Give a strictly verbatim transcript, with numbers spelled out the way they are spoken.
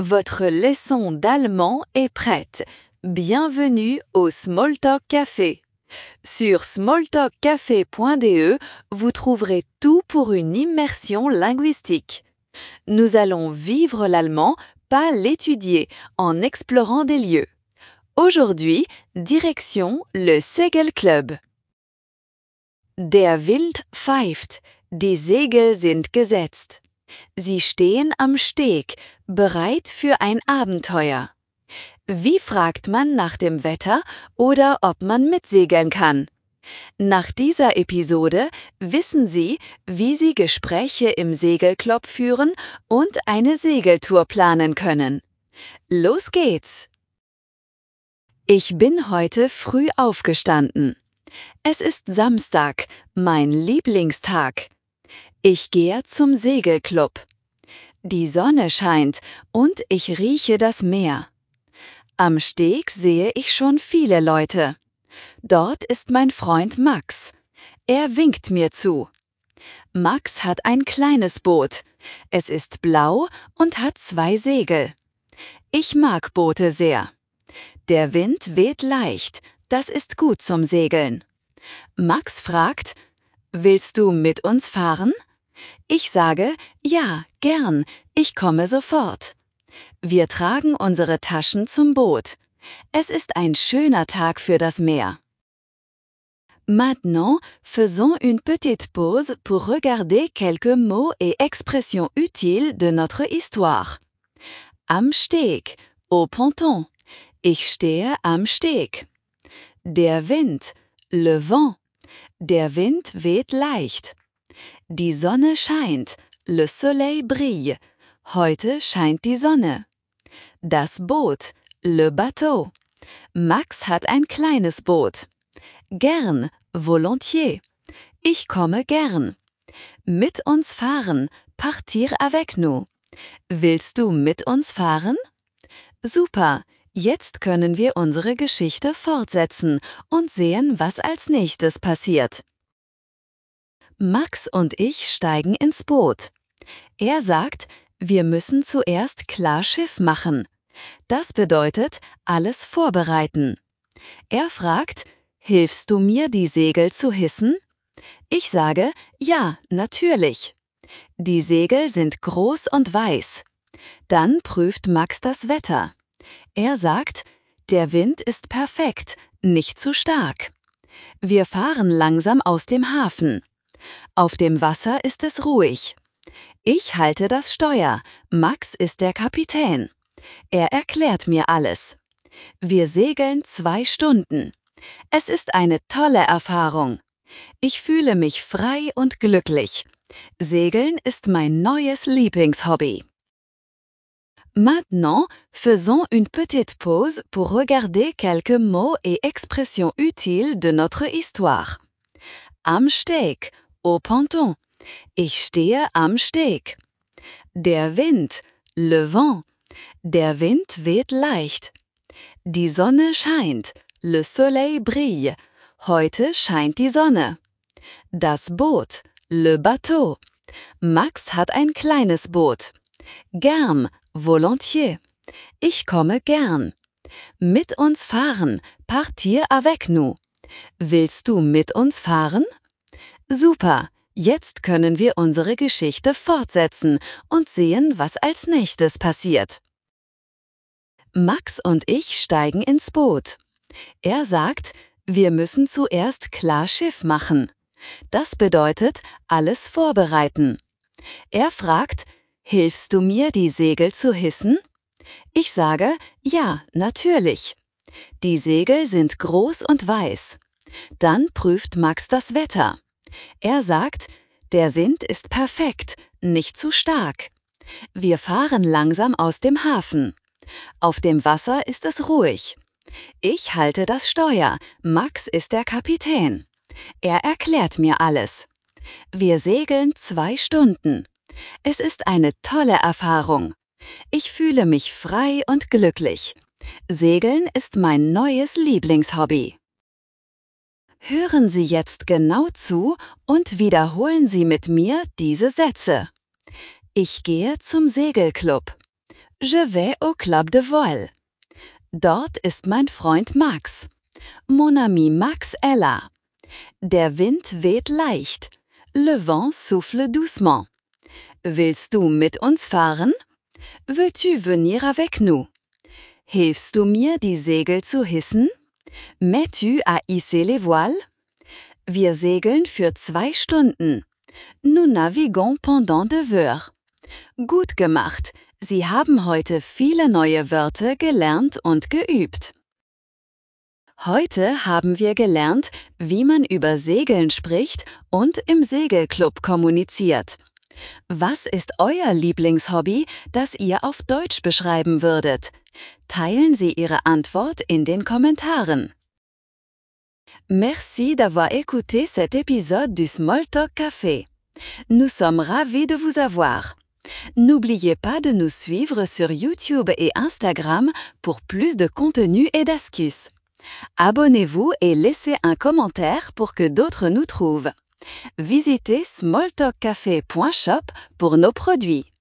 Votre leçon d'allemand est prête. Bienvenue au Smalltalk Café. Sur smalltalk café point d e, vous trouverez tout pour une immersion linguistique. Nous allons vivre l'allemand, pas l'étudier, en explorant des lieux. Aujourd'hui, direction le Segelclub. Der Wind pfeift, die Segel sind gesetzt. Sie stehen am Steg, bereit für ein Abenteuer. Wie fragt man nach dem Wetter oder ob man mitsegeln kann? Nach dieser Episode wissen Sie, wie Sie Gespräche im Segelclub führen und eine Segeltour planen können. Los geht's! Ich bin heute früh aufgestanden. Es ist Samstag, mein Lieblingstag. Ich gehe zum Segelclub. Die Sonne scheint und ich rieche das Meer. Am Steg sehe ich schon viele Leute. Dort ist mein Freund Max. Er winkt mir zu. Max hat ein kleines Boot. Es ist blau und hat zwei Segel. Ich mag Boote sehr. Der Wind weht leicht, das ist gut zum Segeln. Max fragt, willst du mit uns fahren? Ich sage, ja, gern, ich komme sofort. Wir tragen unsere Taschen zum Boot. Es ist ein schöner Tag für das Meer. Maintenant, faisons une petite pause pour regarder quelques mots et expressions utiles de notre histoire. Am Steg, au ponton. Ich stehe am Steg. Der Wind, le vent. Der Wind weht leicht. Die Sonne scheint, le soleil brille. Heute scheint die Sonne. Das Boot, le bateau. Max hat ein kleines Boot. Gern, volontiers. Ich komme gern. Mit uns fahren, partir avec nous. Willst du mit uns fahren? Super, jetzt können wir unsere Geschichte fortsetzen und sehen, was als nächstes passiert. Max und ich steigen ins Boot. Er sagt, wir müssen zuerst klar Schiff machen. Das bedeutet, alles vorbereiten. Er fragt, hilfst du mir, die Segel zu hissen? Ich sage, ja, natürlich. Die Segel sind groß und weiß. Dann prüft Max das Wetter. Er sagt, der Wind ist perfekt, nicht zu stark. Wir fahren langsam aus dem Hafen. Auf dem Wasser ist es ruhig. Ich halte das Steuer, Max ist der Kapitän. Er erklärt mir alles. Wir segeln zwei Stunden. Es ist eine tolle Erfahrung. Ich fühle mich frei und glücklich. Segeln ist mein neues Lieblingshobby. Maintenant, faisons une petite pause pour regarder quelques mots et expressions utiles de notre histoire. Am Steg, au ponton. Ich stehe am Steg. Der Wind, le vent. Der Wind weht leicht. Die Sonne scheint, le soleil brille. Heute scheint die Sonne. Das Boot, le bateau. Max hat ein kleines Boot. Gern, volontiers. Ich komme gern. Mit uns fahren, partir avec nous. Willst du mit uns fahren? Super, jetzt können wir unsere Geschichte fortsetzen und sehen, was als nächstes passiert. Max und ich steigen ins Boot. Er sagt, wir müssen zuerst klar Schiff machen. Das bedeutet, alles vorbereiten. Er fragt, hilfst du mir, die Segel zu hissen? Ich sage, ja, natürlich. Die Segel sind groß und weiß. Dann prüft Max das Wetter. Er sagt, der Wind ist perfekt, nicht zu stark. Wir fahren langsam aus dem Hafen. Auf dem Wasser ist es ruhig. Ich halte das Steuer, Max ist der Kapitän. Er erklärt mir alles. Wir segeln zwei Stunden. Es ist eine tolle Erfahrung. Ich fühle mich frei und glücklich. Segeln ist mein neues Lieblingshobby. Hören Sie jetzt genau zu und wiederholen Sie mit mir diese Sätze. Ich gehe zum Segelclub. Je vais au club de voile. Dort ist mein Freund Max. Mon ami Max est là. Der Wind weht leicht. Le vent souffle doucement. Willst du mit uns fahren? Veux-tu venir avec nous? Hilfst du mir, die Segel zu hissen? M'aides-tu à hisser les voiles? Wir segeln für zwei Stunden. Nous naviguons pendant deux heures. Gut gemacht! Sie haben heute viele neue Wörter gelernt und geübt. Heute haben wir gelernt, wie man über Segeln spricht und im Segelclub kommuniziert. Was ist euer Lieblingshobby, das ihr auf Deutsch beschreiben würdet? Teilen Sie Ihre Antwort in den Kommentaren. Merci d'avoir écouté cet épisode du Smalltalk Café. Nous sommes ravis de vous avoir. N'oubliez pas de nous suivre sur YouTube et Instagram pour plus de contenu et d'astuces. Abonnez-vous et laissez un commentaire pour que d'autres nous trouvent. Visitez smalltalkcafé point shop pour nos produits.